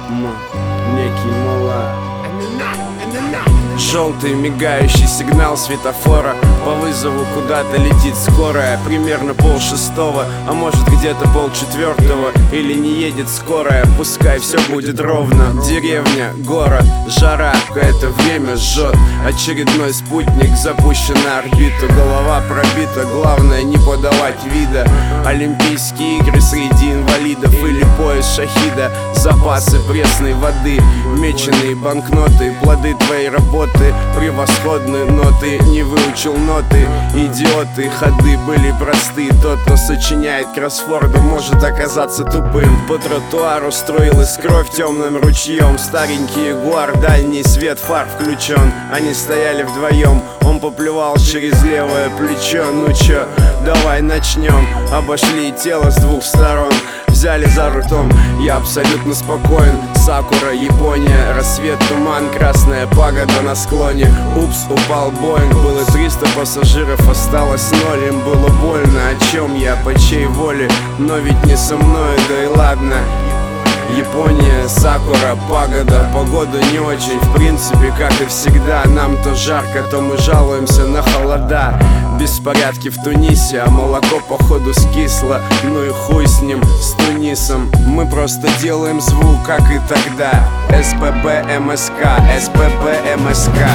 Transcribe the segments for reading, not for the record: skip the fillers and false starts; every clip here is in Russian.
некий мула. Желтый мигающий сигнал светофора. По вызову куда-то летит скорая. Примерно 5:30, а может где-то 3:30. Или не едет скорая, пускай все будет ровно. Деревня, город, жара, это время жжет. Очередной спутник запущен на орбиту. Голова пробита, главное не подавать вида. Олимпийские игры среди инвалидов или пояс шахида. Запасы пресной воды, меченые банкноты, плоды твоей работы, превосходные ноты. Не выучил ноты, идиоты, ходы были просты. Тот, кто сочиняет кроссворды, может оказаться тупым. По тротуару струилась кровь темным ручьем. Старенький ягуар, дальний свет фар включен. Они стояли вдвоем, он поплевал через левое плечо. Ну чё, давай начнем. Обошли тело с двух сторон, взяли за ртом, я абсолютно спокоен. Сакура, Япония, рассвет, туман, красная пагода на склоне. Упс, упал Боинг, было 300 пассажиров, осталось 0. Им было больно, о чем я, по чьей воле, но ведь не со мной, да и ладно. Япония, сакура, пагода, погода не очень, в принципе, как и всегда. Нам то жарко, то мы жалуемся на холода. Беспорядки в Тунисе, а молоко походу скисло. Ну и хуй с ним, с Тунисом. Мы просто делаем звук, как и тогда. СПБ МСК, СПБ МСК.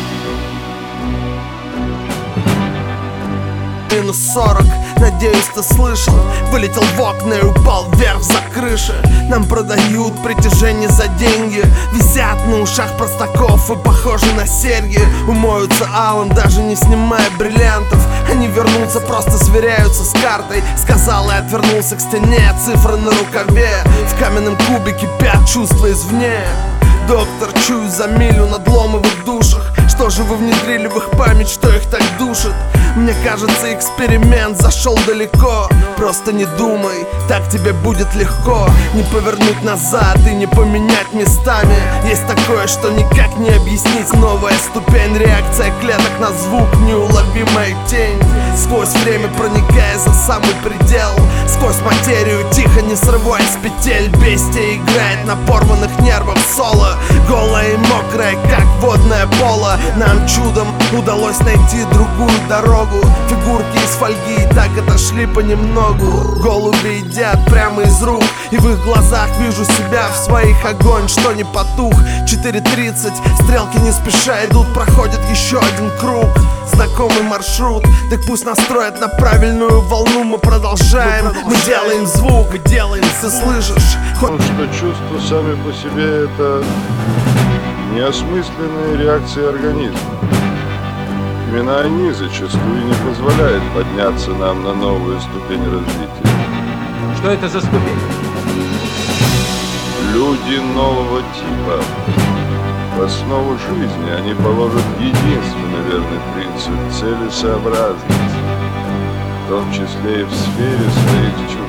-40, надеюсь, ты слышал. Вылетел в окна и упал вверх за крыши. Нам продают притяжение за деньги. Висят на ушах простаков и похожи на серьги. Умоются алым, даже не снимая бриллиантов. Они вернутся, просто сверяются с картой. Сказал и отвернулся к стене. Цифры на рукаве, в каменном кубе кипят чувства извне. Доктор, чую за милю надломы в их душах. Что же вы внедрили в их память, что их так душит? Мне кажется, эксперимент зашел далеко. Просто не думай, так тебе будет легко. Не повернуть назад и не поменять местами. Есть такое, что никак не объяснить. Новая ступень, реакция клеток на звук, неуловимая тень. Сквозь время проникая за самый предел. Сквозь материю, тихо не срываясь с петель. Бестия играет на порванных нервах соло. Голая и мокрая, как водное поло. Нам чудом удалось найти другую дорогу. Фигурки из фольги так отошли понемногу. Голуби едят прямо из рук, и в их глазах вижу себя в своих. Огонь, что не потух. 4:30, стрелки не спеша идут. Проходит еще один круг, знакомый маршрут. Так пусть настроят на правильную волну. Мы продолжаем, мы делаем звук, мы делаем, ты слышишь? Потому что чувства сами по себе — это неосмысленные реакции организма. Именно они зачастую не позволяют подняться нам на новую ступень развития. Что это за ступень? Люди нового типа. В основу жизни они положат единственный верный принцип — целесообразность, в том числе и в сфере своих чувств.